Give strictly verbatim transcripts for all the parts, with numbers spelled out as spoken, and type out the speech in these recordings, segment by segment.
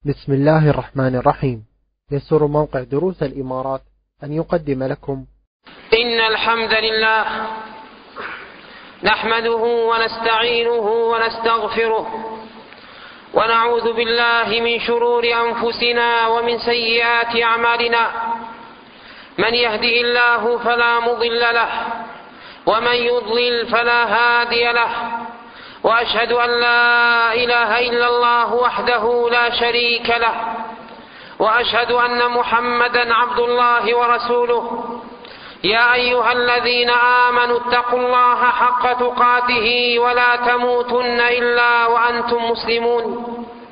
بسم الله الرحمن الرحيم. يسر موقع دروس الإمارات أن يقدم لكم إن الحمد لله نحمده ونستعينه ونستغفره ونعوذ بالله من شرور أنفسنا ومن سيئات أعمالنا. من يهده الله فلا مضل له ومن يضلل فلا هادي له، وأشهد أن لا إله إلا الله وحده لا شريك له، وأشهد أن محمدا عبد الله ورسوله. يا أيها الذين آمنوا اتقوا الله حق تقاته ولا تموتن إلا وأنتم مسلمون.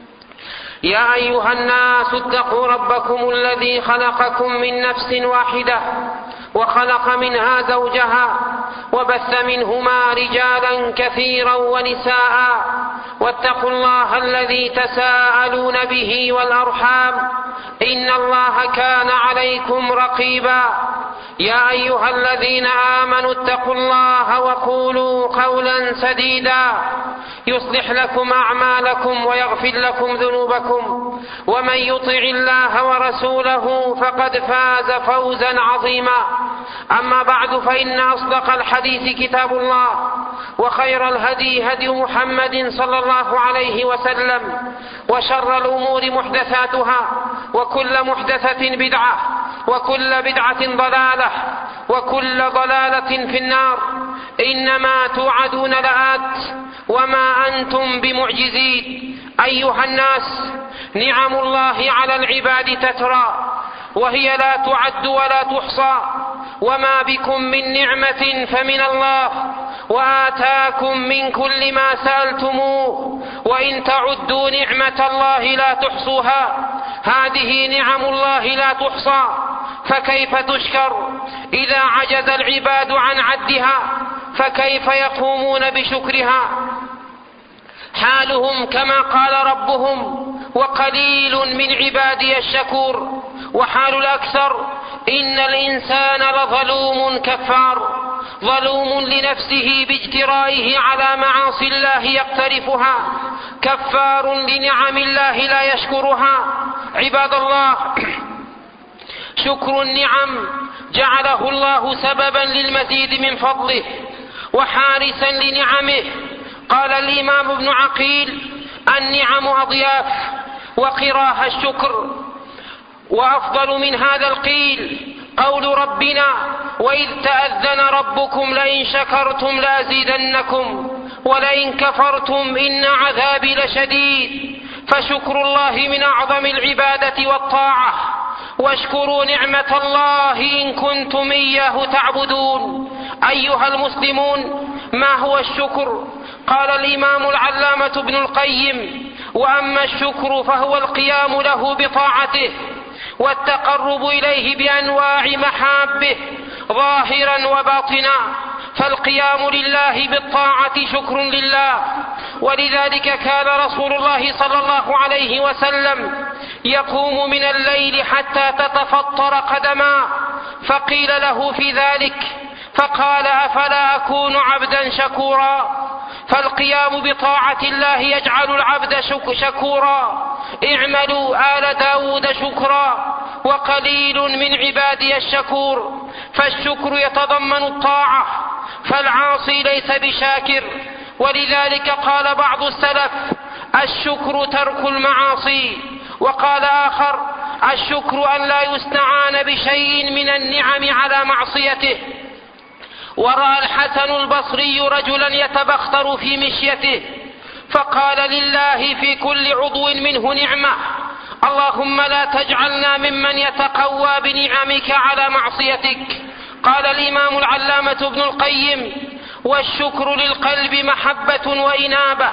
يا أيها الناس اتقوا ربكم الذي خلقكم من نفس واحدة وخلق منها زوجها وبث منهما رجالا كثيرا ونساء، واتقوا الله الذي تساءلون به والأرحام إن الله كان عليكم رقيبا. يا أيها الذين آمنوا اتقوا الله وقولوا قولا سديدا يصلح لكم أعمالكم ويغفر لكم ذنوبكم، ومن يطع الله ورسوله فقد فاز فوزا عظيما. أما بعد، فإن أصدق الحديث كتاب الله، وخير الهدي هدي محمد صلى الله عليه وسلم، وشر الأمور محدثاتها، وكل محدثة بدعة، وكل بدعة ضلالة، وكل ضلالة في النار. إنما توعدون لآت وما أنتم بمعجزين. أيها الناس، نعم الله على العباد تترى وهي لا تعد ولا تحصى، وما بكم من نعمة فمن الله، وآتاكم من كل ما سألتموه، وإن تعدوا نعمة الله لا تحصوها. هذه نعم الله لا تحصى، فكيف تشكر؟ إذا عجز العباد عن عدها فكيف يقومون بشكرها؟ حالهم كما قال ربهم: وقليل من عبادي الشكور. وحال الأكثر: إن الإنسان لظلوم كفار، ظلوم لنفسه باجترائه على معاصي الله يقترفها، كفار لنعم الله لا يشكرها. عباد الله، شكر النعم جعله الله سببا للمزيد من فضله وحارسا لنعمه. قال الإمام ابن عقيل: النعم أضياف وقراها الشكر. وأفضل من هذا القيل قول ربنا: وإذ تأذن ربكم لئن شكرتم لأزيدنكم ولئن كفرتم إن عذابي لشديد. فشكر الله من أعظم العبادة والطاعة. واشكروا نعمة الله إن كنتم إياه تعبدون. أيها المسلمون، ما هو الشكر؟ قال الإمام العلامة ابن القيم: وأما الشكر فهو القيام له بطاعته والتقرب إليه بأنواع محابه ظاهرا وباطنا. فالقيام لله بالطاعة شكر لله، ولذلك كان رسول الله صلى الله عليه وسلم يقوم من الليل حتى تتفطر قدما، فقيل له في ذلك فقال: أفلا أكون عبدا شكورا؟ فالقيام بطاعة الله يجعل العبد شكورا. اعملوا آل داود شكرا وقليل من عبادي الشكور. فالشكر يتضمن الطاعة، فالعاصي ليس بشاكر. ولذلك قال بعض السلف: الشكر ترك المعاصي. وقال آخر: الشكر أن لا يستعان بشيء من النعم على معصيته. ورأى الحسن البصري رجلا يتبختر في مشيته فقال: لله في كل عضو منه نعمة، اللهم لا تجعلنا ممن يتقوى بنعمك على معصيتك. قال الإمام العلامة ابن القيم: والشكر للقلب محبة وإنابة،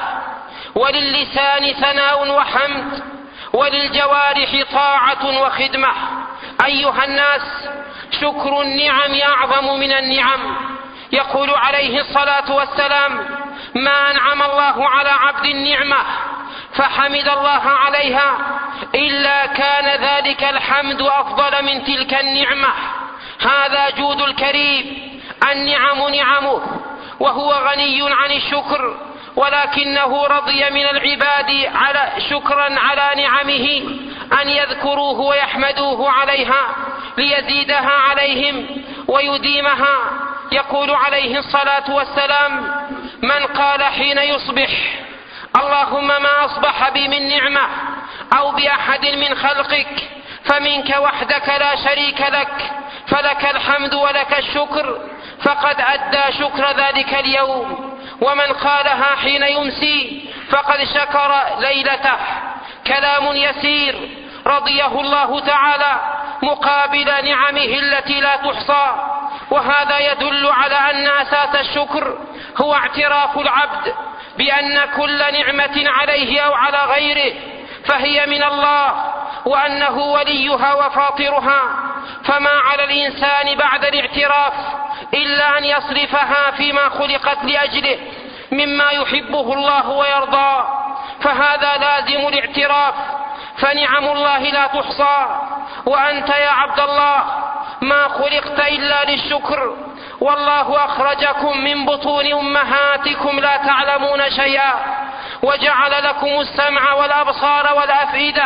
وللسان ثناء وحمد، وللجوارح طاعة وخدمة. أيها الناس، شكر النعم أعظم من النعم. يقول عليه الصلاة والسلام: ما أنعم الله على عبد النعمة فحمد الله عليها إلا كان ذلك الحمد أفضل من تلك النعمة. هذا جود الكريم، النعم نعمه، وهو غني عن الشكر، ولكنه رضي من العباد على شكرا على نعمه أن يذكروه ويحمدوه عليها ليزيدها عليهم ويديمها. يقول عليه الصلاة والسلام: من قال حين يصبح: اللهم ما أصبح بي من نعمة أو بأحد من خلقك فمنك وحدك لا شريك لك، فلك الحمد ولك الشكر، فقد أدى شكر ذلك اليوم. ومن قالها حين يمسي فقد شكر ليلته. كلام يسير رضيه الله تعالى مقابل نعمه التي لا تحصى. وهذا يدل على أن أساس الشكر هو اعتراف العبد بأن كل نعمة عليه أو على غيره فهي من الله، وأنه وليها وفاطرها. فما على الإنسان بعد الاعتراف إلا أن يصرفها فيما خلقت لأجله مما يحبه الله ويرضاه، فهذا لازم الاعتراف. فنعم الله لا تحصى، وأنت يا عبد الله ما خلقت إلا للشكر. والله أخرجكم من بطون أمهاتكم لا تعلمون شيئا، وجعل لكم السمع والأبصار والأفئدة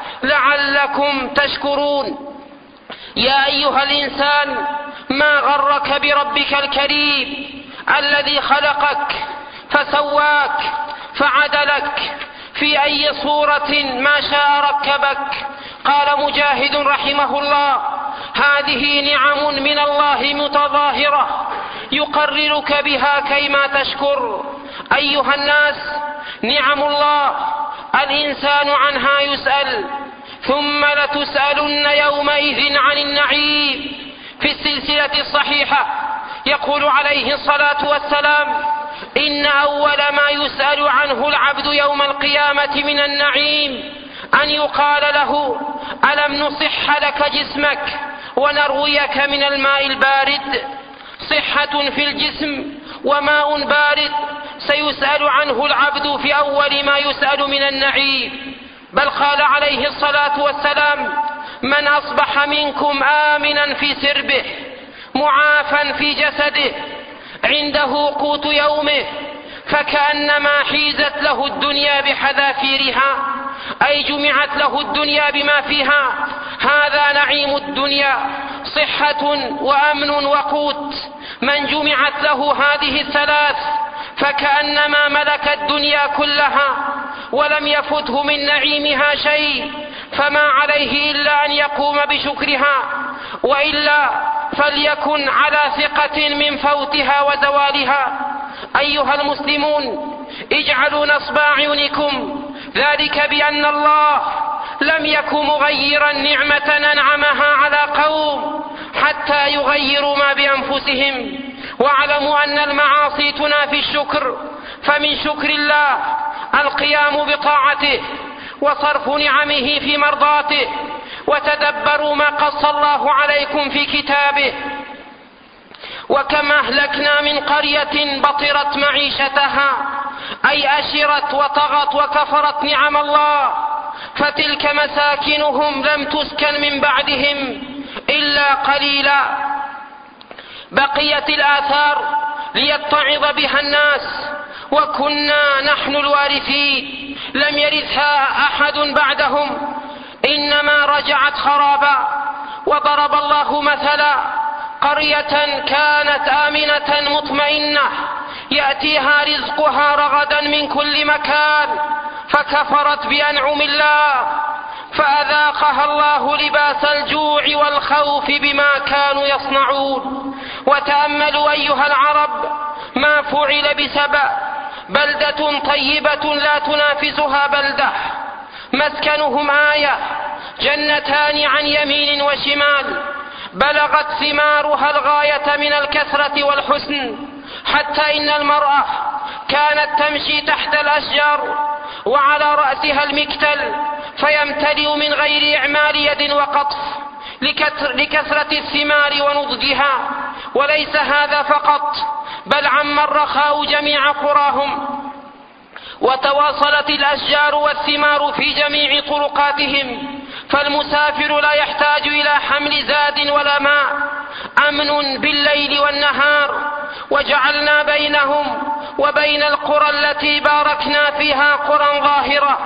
لعلكم تشكرون. يا أيها الإنسان ما غرك بربك الكريم الذي خلقك فسواك فعدلك في أي صورة ما شاء ركبك. قال مجاهد رحمه الله: هذه نعم من الله متظاهرة يقررك بها كيما تشكر. أيها الناس، نعم الله الإنسان عنها يسأل، ثم لتسألن يومئذ عن النعيم. في السلسلة الصحيحة يقول عليه الصلاة والسلام: إن أول ما يسأل عنه العبد يوم القيامة من النعيم أن يقال له: ألم نصح لك جسمك ونرويك من الماء البارد؟ صحة في الجسم وماء بارد سيسأل عنه العبد في أول ما يسأل من النعيم. بل قال عليه الصلاة والسلام: من أصبح منكم آمنا في سربه معافا في جسده عنده قوت يومه فكأنما حيزت له الدنيا بحذافيرها، أي جمعت له الدنيا بما فيها. هذا نعيم الدنيا: صحة وأمن وقوت. من جمعت له هذه الثلاث فكأنما ملك الدنيا كلها ولم يفته من نعيمها شيء، فما عليه إلا أن يقوم بشكرها، وإلا فليكن على ثقة من فوتها وزوالها. أيها المسلمون، اجعلوا نصب أعينكم ذلك بأن الله لم يكن مغيرا نعمة أنعمها على قوم حتى يغيروا ما بأنفسهم. واعلموا أن المعاصي تنافي الشكر، فمن شكر الله القيام بطاعته وصرف نعمه في مرضاته. وتدبروا ما قص الله عليكم في كتابه: وكم أهلكنا من قرية بطرت معيشتها، أي أشرت وطغت وكفرت نعم الله، فتلك مساكنهم لم تسكن من بعدهم إلا قليلا. بقيت الآثار ليتعظ بها الناس، وكنا نحن الوارثين، لم يرثها أحد بعدهم، إنما رجعت خرابا. وضرب الله مثلا قرية كانت آمنة مطمئنة يأتيها رزقها رغدا من كل مكان فكفرت بأنعم الله فأذاقها الله لباس الجوع والخوف بما كانوا يصنعون. وتأملوا أيها العرب ما فعل بسبأ، بلدة طيبة لا تنافسها بلدة، مسكنهم آية، جنتان عن يمين وشمال، بلغت ثمارها الغاية من الكثرة والحسن، حتى إن المرأة كانت تمشي تحت الأشجار وعلى رأسها المكتل فيمتلئ من غير إعمال يد وقطف لكثرة الثمار ونضجها. وليس هذا فقط، بل عم الرخاء جميع قراهم، وتواصلت الأشجار والثمار في جميع طرقاتهم، فالمسافر لا يحتاج إلى حمل زاد ولا ماء، أمن بالليل والنهار. وجعلنا بينهم وبين القرى التي باركنا فيها قرى ظاهرة،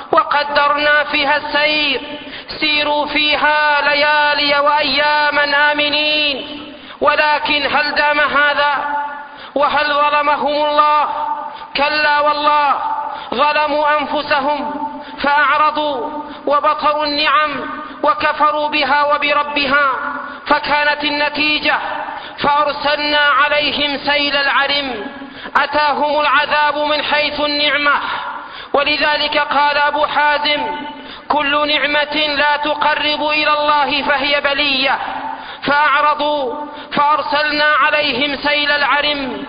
وقدرنا فيها السير، سيروا فيها ليالي وأياما آمنين. ولكن هل دام هذا؟ وهل ظلمهم الله؟ كلا والله، ظلموا أنفسهم فأعرضوا وبطروا النعم وكفروا بها وبربها، فكانت النتيجة فأرسلنا عليهم سيل العرم، أتاهم العذاب من حيث النعمة. ولذلك قال أبو حازم: كل نعمة لا تقرب إلى الله فهي بلية. فأعرضوا فأرسلنا عليهم سيل العرم،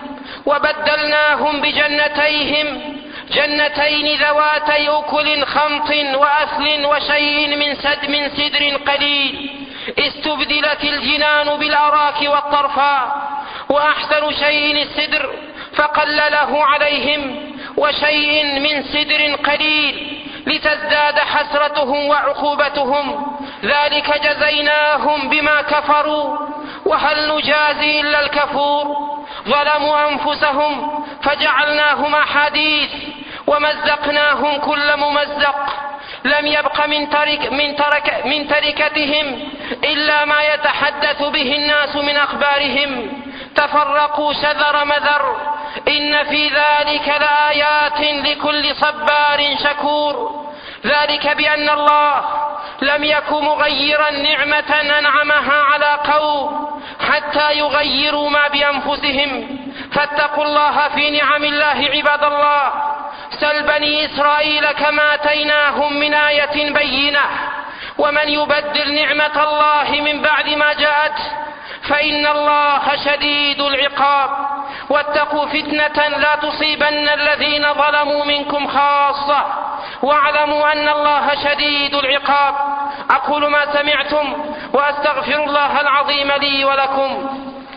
وبدلناهم بجنتيهم جنتين ذواتي أكل خمط وأثل وشيء من سد من سدر قليل، استبدلت الجنان بالأراك والطرفاء، وأحسن شيء السدر فقلله عليهم، وشيء من سدر قليل لتزداد حسرتهم وعقوبتهم، ذلك جزيناهم بما كفروا، وهل نجازي إلا الكفور؟ ظلموا أنفسهم فجعلناهم أحاديث ومزقناهم كل ممزق، لم يبق من, ترك من, ترك من تركتهم إلا ما يتحدث به الناس من أخبارهم، تفرقوا شذر مذر، إن في ذلك لآيات لكل صبار شكور. ذلك بأن الله لم يكن مغيرا نعمة أنعمها على قوم حتى يغيروا ما بأنفسهم، فاتقوا الله في نعم الله عباد الله. سل بني إسرائيل كما آتيناهم من آية بينة، ومن يبدل نعمة الله من بعد ما جاءته فإن الله شديد العقاب. واتقوا فتنة لا تصيبن الذين ظلموا منكم خاصة، واعلموا أن الله شديد العقاب. أقول ما سمعتم وأستغفر الله العظيم لي ولكم.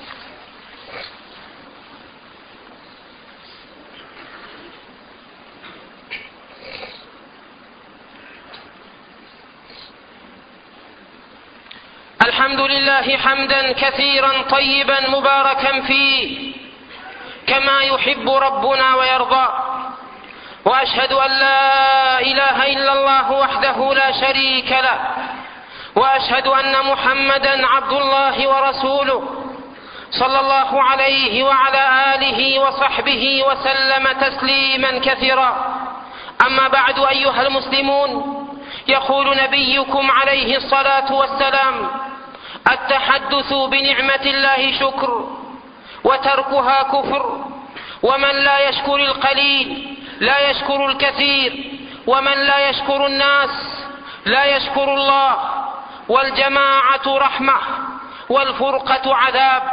الحمد لله حمدا كثيرا طيبا مباركا فيه كما يحب ربنا ويرضى، وأشهد أن لا إله إلا الله وحده لا شريك له، وأشهد أن محمدا عبد الله ورسوله صلى الله عليه وعلى آله وصحبه وسلم تسليما كثيرا. أما بعد أيها المسلمون، يقول نبيكم عليه الصلاة والسلام: التحدث بنعمة الله شكر، وتركها كفر، ومن لا يشكر القليل لا يشكر الكثير، ومن لا يشكر الناس لا يشكر الله. والجماعة رحمة والفرقة عذاب.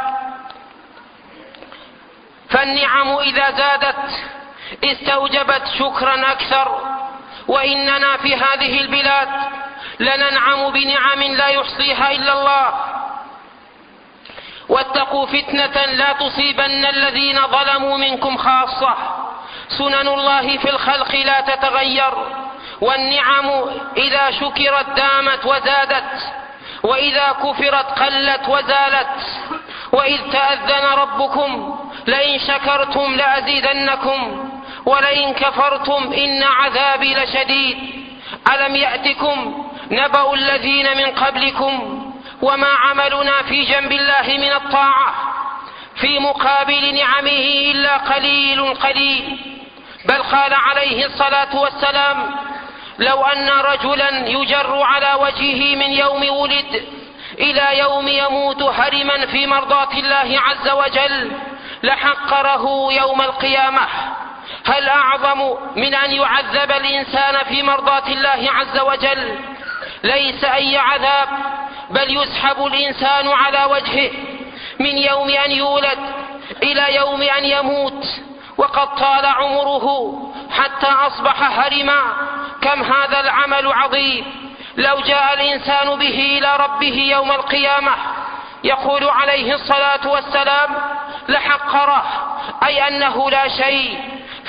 فالنعم إذا زادت استوجبت شكرا أكثر، وإننا في هذه البلاد لننعم بنعم لا يحصيها إلا الله. واتقوا فتنة لا تصيبن الذين ظلموا منكم خاصة، سنن الله في الخلق لا تتغير، والنعم إذا شكرت دامت وزادت، وإذا كفرت قلت وزالت. وإذ تأذن ربكم لئن شكرتم لأزيدنكم ولئن كفرتم إن عذابي لشديد. ألم يأتكم نبأ الذين من قبلكم وما عملنا في جنب الله من الطاعة في مقابل نعمه إلا قليل قليل. بل قال عليه الصلاة والسلام: لو أن رجلا يجر على وجهه من يوم ولد إلى يوم يموت هرما في مرضاة الله عز وجل لحقره يوم القيامة. هل أعظم من أن يعذب الإنسان في مرضاة الله عز وجل؟ ليس أي عذاب، بل يسحب الإنسان على وجهه من يوم أن يولد إلى يوم أن يموت، وقد طال عمره حتى أصبح هرما. كم هذا العمل عظيم لو جاء الإنسان به إلى ربه يوم القيامة. يقول عليه الصلاة والسلام: لحقره، أي أنه لا شيء.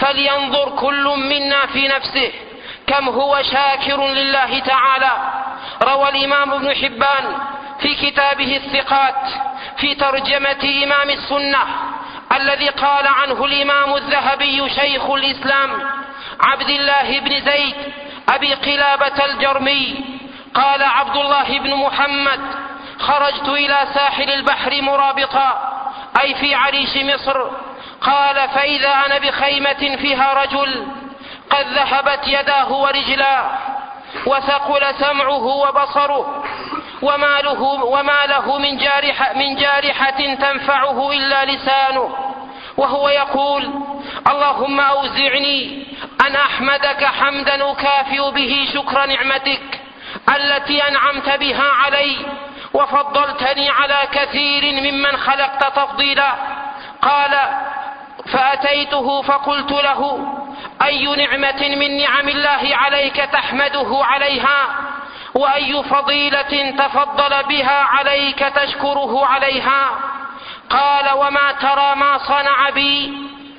فلينظر كل منا في نفسه كم هو شاكر لله تعالى. روى الإمام ابن حبان في كتابه الثقات في ترجمة إمام السنة الذي قال عنه الإمام الذهبي شيخ الإسلام عبد الله بن زيد أبي قلابة الجرمي قال عبد الله بن محمد: خرجت إلى ساحل البحر مرابطا، أي في عريش مصر. قال: فإذا أنا بخيمة فيها رجل قد ذهبت يداه ورجلاه وثقل سمعه وبصره وما له, وما له من, جارح من جارحة تنفعه إلا لسانه، وهو يقول: اللهم أوزعني أن أحمدك حمدا أكافئ به شكر نعمتك التي أنعمت بها علي وفضلتني على كثير ممن خلقت تفضيلا. قال: فأتيته فقلت له: أي نعمة من نعم الله عليك تحمده عليها، وأي فضيلة تفضل بها عليك تشكره عليها؟ قال: وما ترى ما صنع بي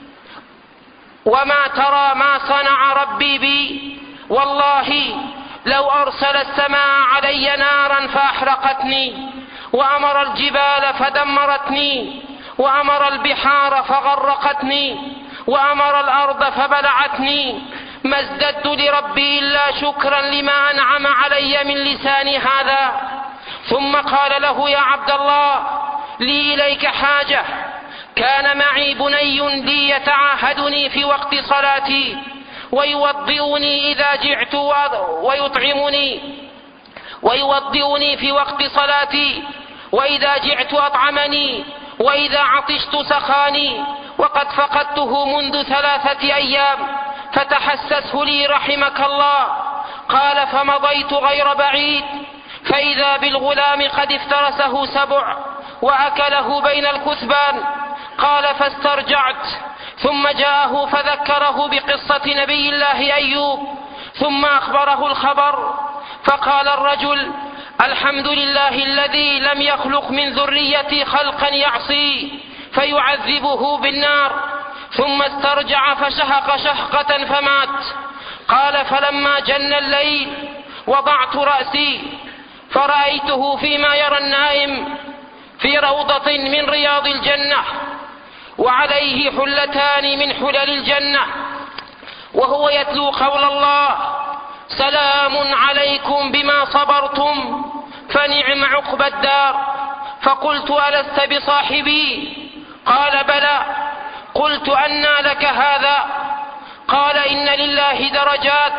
وما ترى ما صنع ربي بي، والله لو أرسل السماء علي نارا فأحرقتني، وأمر الجبال فدمرتني، وأمر البحار فغرقتني، وأمر الأرض فبلعتني، ما ازددت لربي إلا شكرا لما أنعم علي من لساني هذا. ثم قال له: يا عبد الله، لي إليك حاجة. كان معي بني لي يتعاهدني في وقت صلاتي ويوضئني إذا جعت ويطعمني ويوضئني في وقت صلاتي، وإذا جعت أطعمني، وإذا عطشت سخاني، وقد فقدته منذ ثلاثة أيام فتحسسه لي رحمك الله. قال: فمضيت غير بعيد فإذا بالغلام قد افترسه سبع وأكله بين الكثبان. قال: فاسترجعت، ثم جاءه فذكره بقصة نبي الله أيوب، ثم أخبره الخبر. فقال الرجل: الحمد لله الذي لم يخلق من ذريتي خلقا يعصي فيعذبه بالنار. ثم استرجع فشهق شهقة فمات. قال: فلما جن الليل وضعت رأسي فرأيته فيما يرى النائم في روضة من رياض الجنة، وعليه حلتان من حلل الجنة، وهو يتلو قول الله: سلام عليكم بما صبرتم فنعم عقبى الدار. فقلت: ألست بصاحبي؟ قال: بلى. قلت: أنى لك هذا؟ قال: إن لله درجات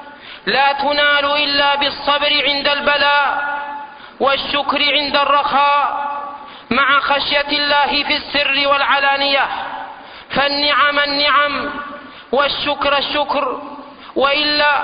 لا تنال إلا بالصبر عند البلاء والشكر عند الرخاء مع خشية الله في السر والعلانية، فالنعم النعم والشكر الشكر، وإلا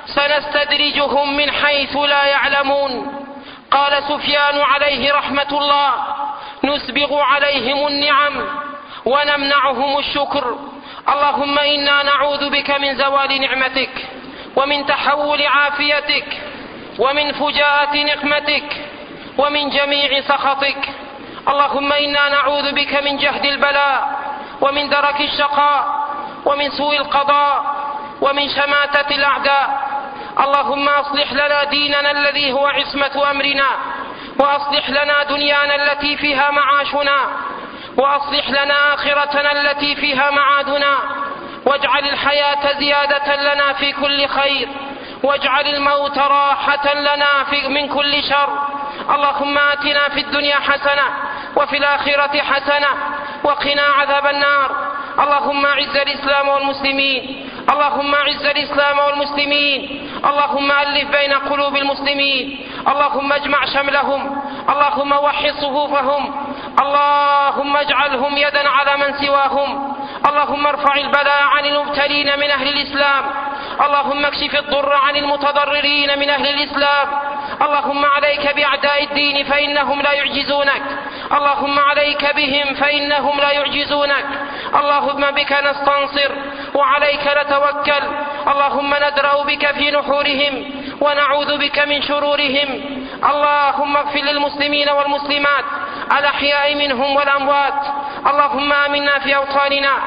سنستدرجهم من حيث لا يعلمون. قال سفيان عليه رحمة الله: نسبغ عليهم النعم ونمنعهم الشكر. اللهم إنا نعوذ بك من زوال نعمتك، ومن تحول عافيتك، ومن فجاءة نقمتك، ومن جميع سخطك. اللهم إنا نعوذ بك من جهد البلاء، ومن درك الشقاء، ومن سوء القضاء، ومن شماتة الأعداء. اللهم أصلح لنا ديننا الذي هو عصمة أمرنا، وأصلح لنا دنيانا التي فيها معاشنا، وأصلح لنا آخرتنا التي فيها معادنا، واجعل الحياة زيادة لنا في كل خير، واجعل الموت راحة لنا في من كل شر. اللهم آتنا في الدنيا حسنة وفي الآخرة حسنة وقنا عذاب النار. اللهم أعز الإسلام والمسلمين، اللهم أعز الإسلام والمسلمين، اللهم ألف بين قلوب المسلمين، اللهم اجمع شملهم، اللهم وحد صفوفهم، اللهم اجعلهم يدا على من سواهم، اللهم ارفع البلاء عن المبتلين من أهل الإسلام، اللهم اكشف الضر عن المتضررين من أهل الإسلام. اللهم عليك بأعداء الدين فإنهم لا يعجزونك، اللهم عليك بهم فإنهم لا يعجزونك. اللهم بك نستنصر وعليك نتوكل، اللهم ندرأ بك في نحورهم ونعوذ بك من شرورهم. اللهم اغفر للمسلمين والمسلمات الأحياء منهم والأموات. اللهم آمنا في أوطاننا،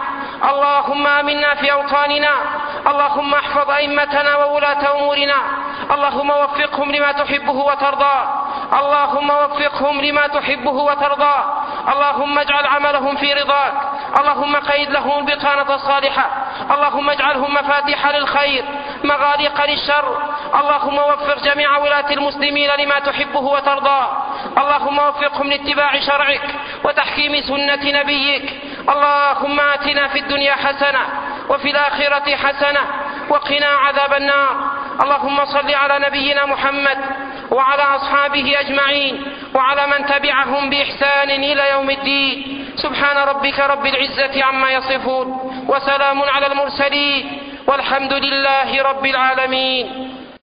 اللهم آمنا في أوطاننا، اللهم احفظ أئمتنا وولاة أمورنا، اللهم وفقهم لما تحبه وترضى، اللهم وفقهم لما تحبه وترضى، اللهم اجعل عملهم في رضاك، اللهم قيد لهم البطانة الصالحة، اللهم اجعلهم مفاتيح للخير مغاليق للشر، اللهم وفق جميع ولاة المسلمين لما تحبه وترضى، اللهم وفقهم لاتباع شرعك وتحكيم سنة نبيك، اللهم آتنا في الدنيا حسنة وفي الآخرة حسنة وقنا عذاب النار. اللهم صل على نبينا محمد وعلى أصحابه أجمعين وعلى من تبعهم بإحسان إلى يوم الدين. سبحان ربك رب العزة عما يصفون وسلام على المرسلين والحمد لله رب العالمين.